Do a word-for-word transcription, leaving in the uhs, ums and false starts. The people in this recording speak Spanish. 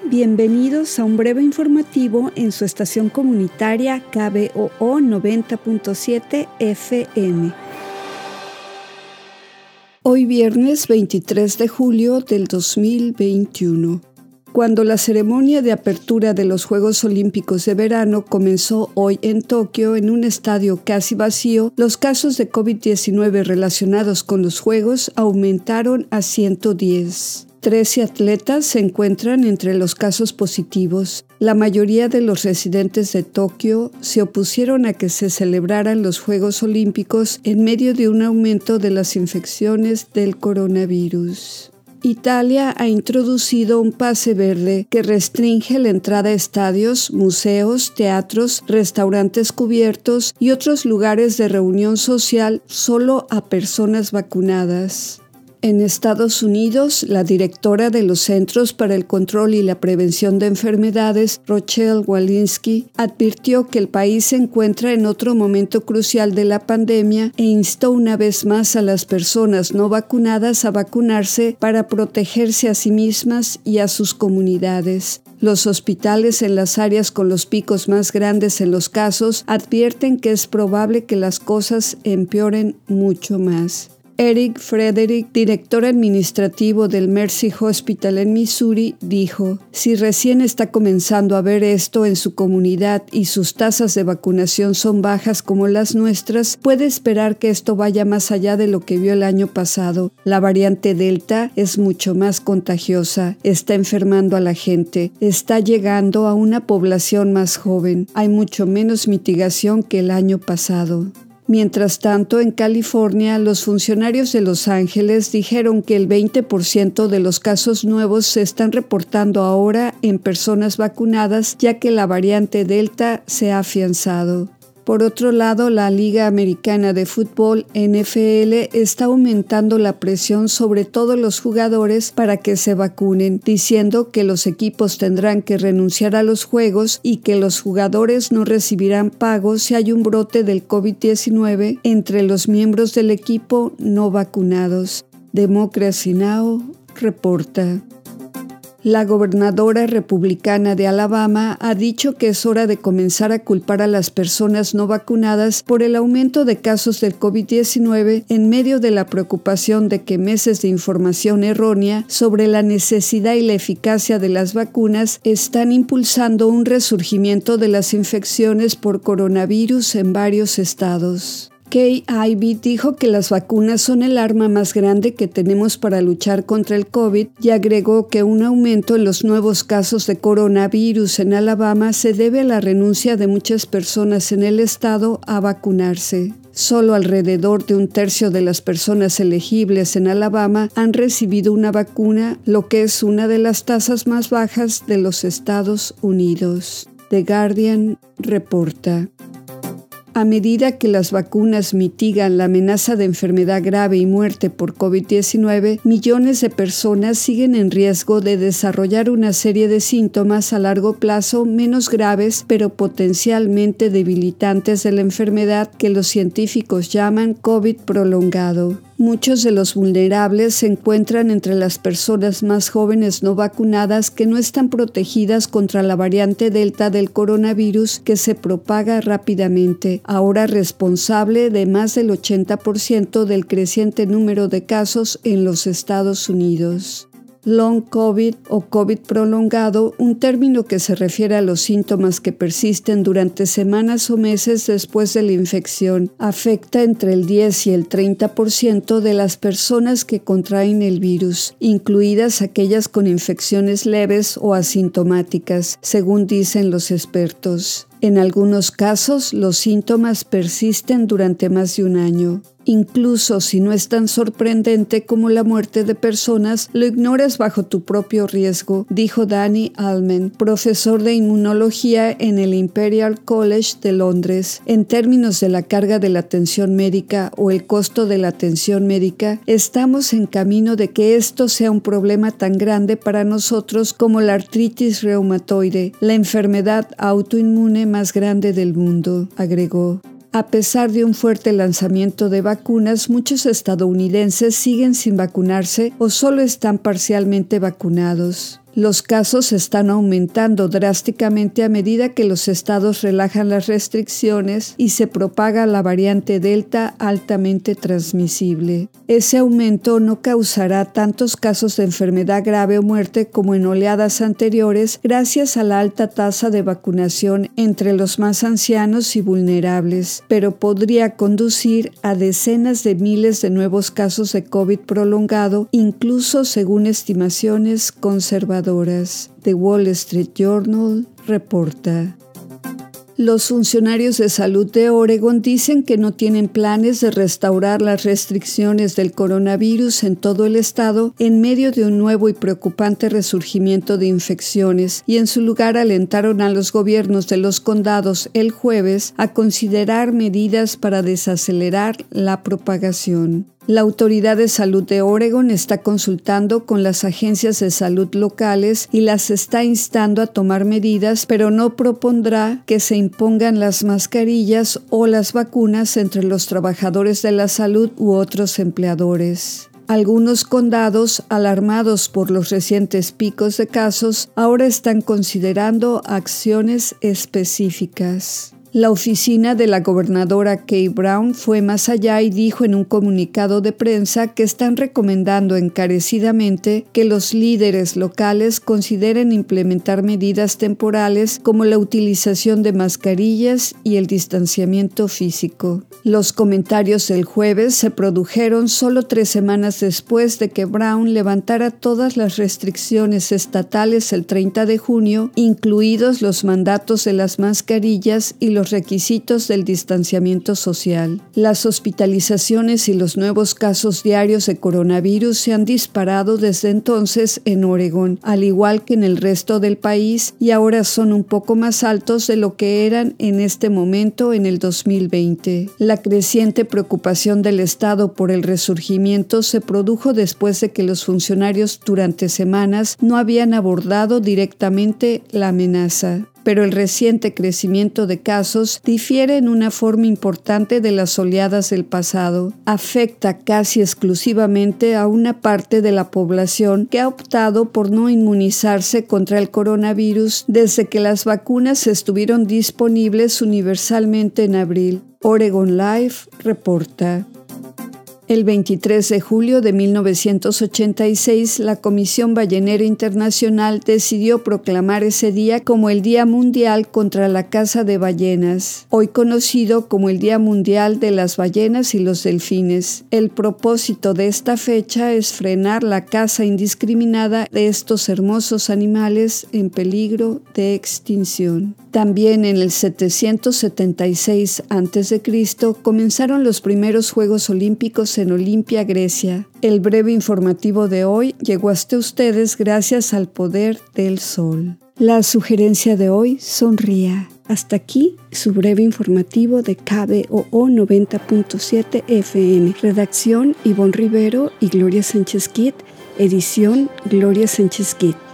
Bienvenidos a un breve informativo en su estación comunitaria K B O O noventa punto siete F M. Hoy viernes veintitrés de julio del dos mil veintiuno. Cuando la ceremonia de apertura de los Juegos Olímpicos de Verano comenzó hoy en Tokio en un estadio casi vacío, los casos de COVID diecinueve relacionados con los Juegos aumentaron a ciento diez. Trece atletas se encuentran entre los casos positivos. La mayoría de los residentes de Tokio se opusieron a que se celebraran los Juegos Olímpicos en medio de un aumento de las infecciones del coronavirus. Italia ha introducido un pase verde que restringe la entrada a estadios, museos, teatros, restaurantes cubiertos y otros lugares de reunión social solo a personas vacunadas. En Estados Unidos, la directora de los Centros para el Control y la Prevención de Enfermedades, Rochelle Walensky, advirtió que el país se encuentra en otro momento crucial de la pandemia e instó una vez más a las personas no vacunadas a vacunarse para protegerse a sí mismas y a sus comunidades. Los hospitales en las áreas con los picos más grandes en los casos advierten que es probable que las cosas empeoren mucho más. Eric Frederick, director administrativo del Mercy Hospital en Missouri, dijo: si recién está comenzando a ver esto en su comunidad y sus tasas de vacunación son bajas como las nuestras, puede esperar que esto vaya más allá de lo que vio el año pasado. La variante Delta es mucho más contagiosa, está enfermando a la gente, está llegando a una población más joven, hay mucho menos mitigación que el año pasado. Mientras tanto, en California, los funcionarios de Los Ángeles dijeron que el veinte por ciento de los casos nuevos se están reportando ahora en personas vacunadas, ya que la variante Delta se ha afianzado. Por otro lado, la Liga Americana de Fútbol, N F L, está aumentando la presión sobre todos los jugadores para que se vacunen, diciendo que los equipos tendrán que renunciar a los juegos y que los jugadores no recibirán pagos si hay un brote del COVID diecinueve entre los miembros del equipo no vacunados. Democracy Now! Reporta. La gobernadora republicana de Alabama ha dicho que es hora de comenzar a culpar a las personas no vacunadas por el aumento de casos del COVID diecinueve en medio de la preocupación de que meses de información errónea sobre la necesidad y la eficacia de las vacunas están impulsando un resurgimiento de las infecciones por coronavirus en varios estados. Kay Ivey dijo que las vacunas son el arma más grande que tenemos para luchar contra el COVID y agregó que un aumento en los nuevos casos de coronavirus en Alabama se debe a la renuncia de muchas personas en el estado a vacunarse. Solo alrededor de un tercio de las personas elegibles en Alabama han recibido una vacuna, lo que es una de las tasas más bajas de los Estados Unidos. The Guardian reporta. A medida que las vacunas mitigan la amenaza de enfermedad grave y muerte por COVID diecinueve, millones de personas siguen en riesgo de desarrollar una serie de síntomas a largo plazo menos graves, pero potencialmente debilitantes de la enfermedad que los científicos llaman COVID prolongado. Muchos de los vulnerables se encuentran entre las personas más jóvenes no vacunadas que no están protegidas contra la variante Delta del coronavirus que se propaga rápidamente, ahora responsable de más del ochenta por ciento del creciente número de casos en los Estados Unidos. Long COVID o COVID prolongado, un término que se refiere a los síntomas que persisten durante semanas o meses después de la infección, afecta entre el diez y el treinta por ciento de las personas que contraen el virus, incluidas aquellas con infecciones leves o asintomáticas, según dicen los expertos. En algunos casos, los síntomas persisten durante más de un año. Incluso si no es tan sorprendente como la muerte de personas, lo ignoras bajo tu propio riesgo, dijo Danny Allman, profesor de inmunología en el Imperial College de Londres. En términos de la carga de la atención médica o el costo de la atención médica, estamos en camino de que esto sea un problema tan grande para nosotros como la artritis reumatoide, la enfermedad autoinmune más grande del mundo, agregó. A pesar de un fuerte lanzamiento de vacunas, muchos estadounidenses siguen sin vacunarse o solo están parcialmente vacunados. Los casos están aumentando drásticamente a medida que los estados relajan las restricciones y se propaga la variante Delta altamente transmisible. Ese aumento no causará tantos casos de enfermedad grave o muerte como en oleadas anteriores gracias a la alta tasa de vacunación entre los más ancianos y vulnerables, pero podría conducir a decenas de miles de nuevos casos de COVID prolongado, incluso según estimaciones conservadoras. The Wall Street Journal reporta. Los funcionarios de salud de Oregon dicen que no tienen planes de restaurar las restricciones del coronavirus en todo el estado en medio de un nuevo y preocupante resurgimiento de infecciones, y en su lugar alentaron a los gobiernos de los condados el jueves a considerar medidas para desacelerar la propagación. La Autoridad de Salud de Oregon está consultando con las agencias de salud locales y las está instando a tomar medidas, pero no propondrá que se impongan las mascarillas o las vacunas entre los trabajadores de la salud u otros empleadores. Algunos condados, alarmados por los recientes picos de casos, ahora están considerando acciones específicas. La oficina de la gobernadora Kay Brown fue más allá y dijo en un comunicado de prensa que están recomendando encarecidamente que los líderes locales consideren implementar medidas temporales como la utilización de mascarillas y el distanciamiento físico. Los comentarios del jueves se produjeron solo tres semanas después de que Brown levantara todas las restricciones estatales el treinta de junio, incluidos los mandatos de las mascarillas y los los requisitos del distanciamiento social. Las hospitalizaciones y los nuevos casos diarios de coronavirus se han disparado desde entonces en Oregon, al igual que en el resto del país, y ahora son un poco más altos de lo que eran en este momento en el dos mil veinte. La creciente preocupación del estado por el resurgimiento se produjo después de que los funcionarios durante semanas no habían abordado directamente la amenaza. Pero el reciente crecimiento de casos difiere en una forma importante de las oleadas del pasado. Afecta casi exclusivamente a una parte de la población que ha optado por no inmunizarse contra el coronavirus desde que las vacunas estuvieron disponibles universalmente en abril. Oregon Life reporta. El veintitrés de julio de mil novecientos ochenta y seis, la Comisión Ballenera Internacional decidió proclamar ese día como el Día Mundial contra la Caza de Ballenas, hoy conocido como el Día Mundial de las Ballenas y los Delfines. El propósito de esta fecha es frenar la caza indiscriminada de estos hermosos animales en peligro de extinción. También en el setecientos setenta y seis antes de Cristo comenzaron los primeros Juegos Olímpicos en Olimpia, Grecia. El breve informativo de hoy llegó hasta ustedes gracias al poder del sol. La sugerencia de hoy, sonría. Hasta aquí su breve informativo de K B O O noventa punto siete F M. Redacción Ivonne Rivero y Gloria Sánchez Kit. Edición Gloria Sánchez Kit.